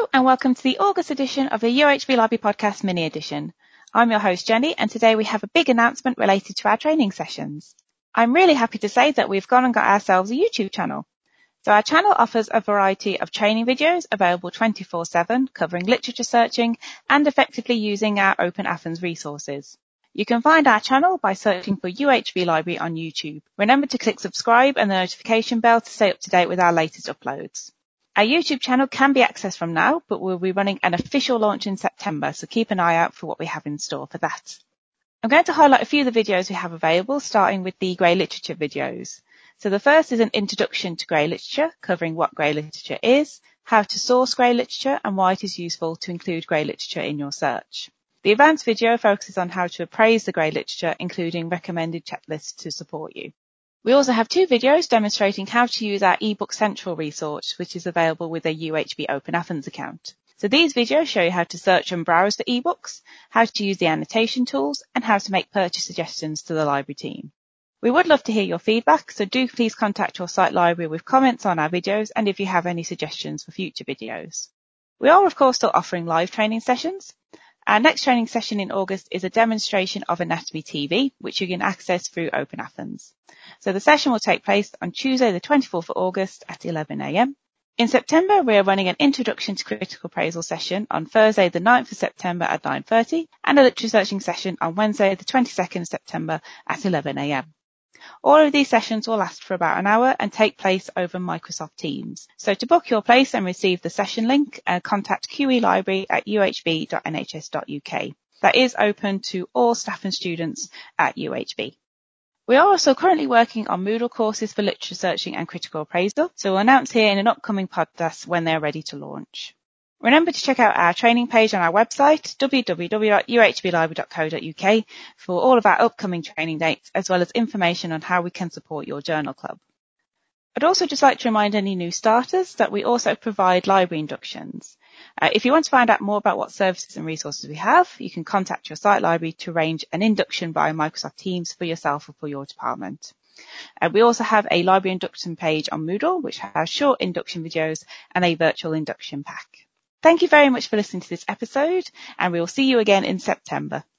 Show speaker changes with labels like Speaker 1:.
Speaker 1: and welcome to the August edition of the UHB Library Podcast Mini Edition. I'm your host Jenny, and today we have a big announcement related to our training sessions. I'm really happy to say that we've gone and got ourselves a YouTube channel. So our channel offers a variety of training videos available 24/7, covering literature searching and effectively using our Open Athens resources. You can find our channel by searching for UHB Library on YouTube. Remember to click subscribe and the notification bell to stay up to date with our latest uploads. Our YouTube channel can be accessed from now, but we'll be running an official launch in September, so keep an eye out for what we have in store for that. I'm going to highlight a few of the videos we have available, starting with the Grey Literature videos. So the first is an introduction to Grey Literature, covering what Grey Literature is, how to source Grey Literature, and why it is useful to include Grey Literature in your search. The advanced video focuses on how to appraise the Grey Literature, including recommended checklists to support you. We also have 2 videos demonstrating how to use our eBook Central resource, which is available with a UHB Open Athens account. So these videos show you how to search and browse for ebooks, how to use the annotation tools, and how to make purchase suggestions to the library team. We would love to hear your feedback, so do please contact your site library with comments on our videos and if you have any suggestions for future videos. We are, of course, still offering live training sessions. Our next training session in August is a demonstration of Anatomy TV, which you can access through Open Athens. So the session will take place on Tuesday the 24th of August at 11 a.m. In September, we are running an Introduction to Critical Appraisal session on Thursday the 9th of September at 9:30 and a literature searching session on Wednesday the 22nd of September at 11 a.m. All of these sessions will last for about an hour and take place over Microsoft Teams. So to book your place and receive the session link, contact QE Library at uhb.nhs.uk. That is open to all staff and students at UHB. We are also currently working on Moodle courses for literature searching and critical appraisal, so we'll announce here in an upcoming podcast when they're ready to launch. Remember to check out our training page on our website, www.uhblibrary.co.uk, for all of our upcoming training dates, as well as information on how we can support your journal club. I'd also just like to remind any new starters that we also provide library inductions. If you want to find out more about what services and resources we have, you can contact your site library to arrange an induction via Microsoft Teams for yourself or for your department. We also have a library induction page on Moodle, which has short induction videos and a virtual induction pack. Thank you very much for listening to this episode, and we will see you again in September.